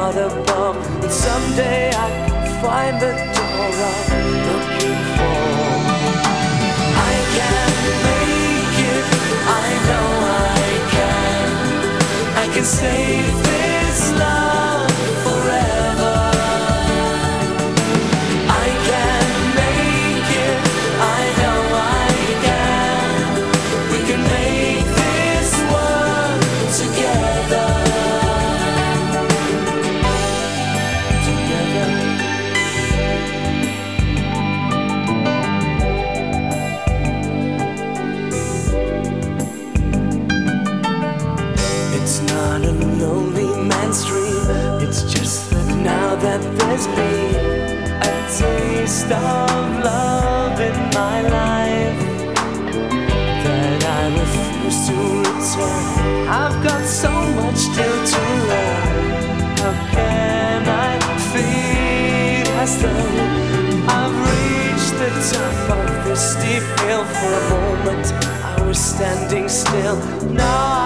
God above, and someday I can find the door I'm looking for. I can make it, I know I can. I can save this love forever. I can make it, I know I can. We can make this work together. It's not a lonely man's dream. It's just that now that there's been a taste of love in my life, that I refuse to return. I've got so much still to learn. How can I feel as though I've reached the top of this steep hill? For a moment I was standing still. Now